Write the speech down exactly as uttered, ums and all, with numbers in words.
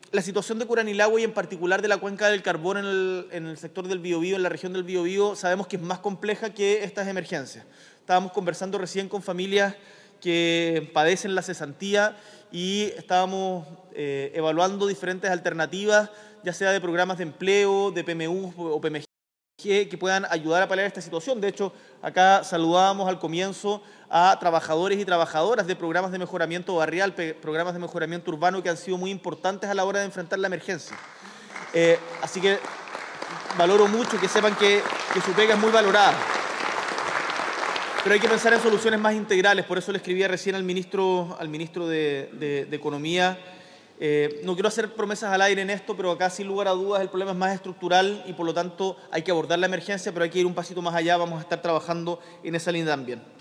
La situación de Curanilahue y en particular de la cuenca del carbón en el, en el sector del Biobío, en la región del Biobío, sabemos que es más compleja que estas emergencias. Estábamos conversando recién con familias que padecen la cesantía y estábamos eh, evaluando diferentes alternativas, ya sea de programas de empleo, de P M U o P M G, que puedan ayudar a paliar esta situación. De hecho, acá saludábamos al comienzo a trabajadores y trabajadoras de programas de mejoramiento barrial, programas de mejoramiento urbano que han sido muy importantes a la hora de enfrentar la emergencia. Eh, así que valoro mucho que sepan que, que su pega es muy valorada. Pero hay que pensar en soluciones más integrales, por eso le escribía recién al ministro, al ministro de, de, de Economía. Eh, no quiero hacer promesas al aire en esto, pero acá sin lugar a dudas el problema es más estructural y por lo tanto hay que abordar la emergencia, pero hay que ir un pasito más allá, vamos a estar trabajando en esa línea también.